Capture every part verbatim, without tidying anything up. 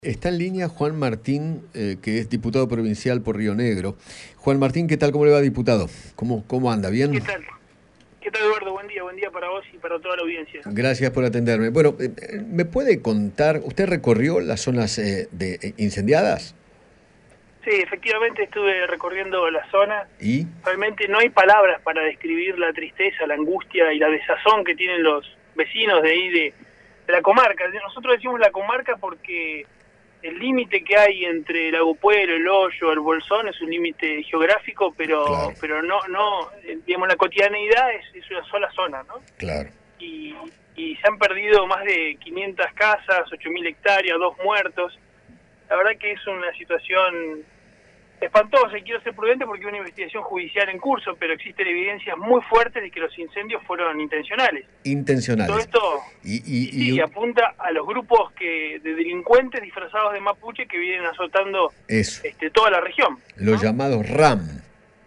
Está en línea Juan Martín, eh, que es diputado provincial por Río Negro. Juan Martín, ¿qué tal? ¿Cómo le va, diputado? ¿Cómo, cómo anda? ¿Bien? ¿Qué tal? ¿Qué tal, Eduardo? Buen día, buen día para vos y para toda la audiencia. Gracias por atenderme. Bueno, eh, ¿me puede contar, usted recorrió las zonas eh, de, eh, incendiadas? Sí, efectivamente estuve recorriendo la zona. ¿Y? Realmente no hay palabras para describir la tristeza, la angustia y la desazón que tienen los vecinos de ahí de, de la comarca. Nosotros decimos la comarca porque el límite que hay entre Lago Puelo, El Hoyo, El Bolsón es un límite geográfico, pero Claro. pero no, no digamos, la cotidianeidad es, es una sola zona, ¿no? Claro. Y, y se han perdido más de quinientas casas, ocho mil hectáreas, dos muertos. La verdad que es una situación espantosa y quiero ser prudente porque hay una investigación judicial en curso, pero existen evidencias muy fuertes de que los incendios fueron intencionales. Intencionales. Todo esto y, y, y sí, y... apunta a los grupos que de delincuentes disfrazados de mapuche que vienen azotando Eso. este, toda la región, Los ¿no? llamados RAM.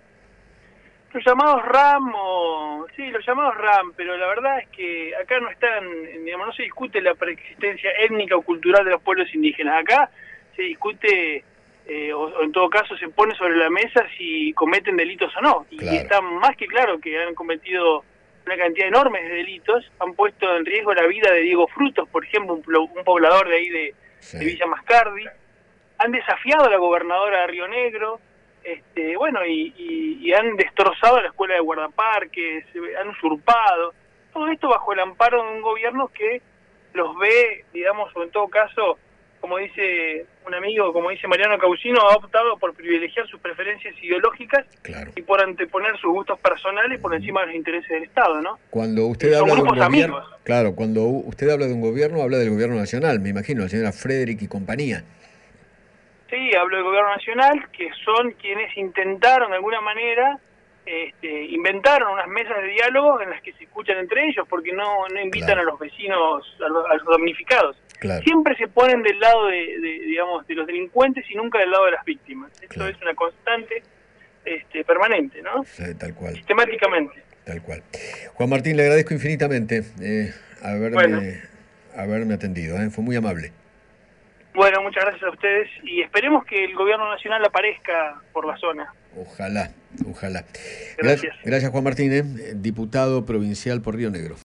Los llamados RAM, o... sí, los llamados RAM, pero la verdad es que acá no están, digamos, no se discute la preexistencia étnica o cultural de los pueblos indígenas. Acá se discute, eh, o, o en todo caso se pone sobre la mesa si cometen delitos o no. Y Claro. está más que claro que han cometido una cantidad enorme de delitos, han puesto en riesgo la vida de Diego Frutos, por ejemplo, un, un poblador de ahí de, Sí. de Villa Mascardi, han desafiado a la gobernadora de Río Negro, este, bueno, y, y, y han destrozado la escuela de guardaparques, han usurpado, todo esto bajo el amparo de un gobierno que los ve, digamos, o en todo caso, como dice un amigo, como dice Mariano Causino, ha optado por privilegiar sus preferencias ideológicas. Claro. Y por anteponer sus gustos personales por encima de los intereses del Estado, ¿no? Cuando usted Son habla de un grupos gobierno, amigos. claro, cuando usted habla de un gobierno, habla del gobierno nacional, me imagino, la señora Frederick y compañía. Sí, hablo del gobierno nacional, que son quienes intentaron de alguna manera, este, inventaron unas mesas de diálogo en las que se escuchan entre ellos, porque no, no invitan Claro. a los vecinos, a los, a los damnificados. Claro. Siempre se ponen del lado de, de, digamos, de los delincuentes y nunca del lado de las víctimas. Esto Claro. es una constante este, permanente, ¿no? Sí, tal cual. Sistemáticamente. Tal cual. Juan Martín, le agradezco infinitamente eh, haberme, Bueno. haberme atendido, ¿eh? Fue muy amable. Bueno, muchas gracias a ustedes y esperemos que el gobierno nacional aparezca por la zona. Ojalá, ojalá. Gracias. Gracias, Juan Martín, ¿eh? Diputado provincial por Río Negro.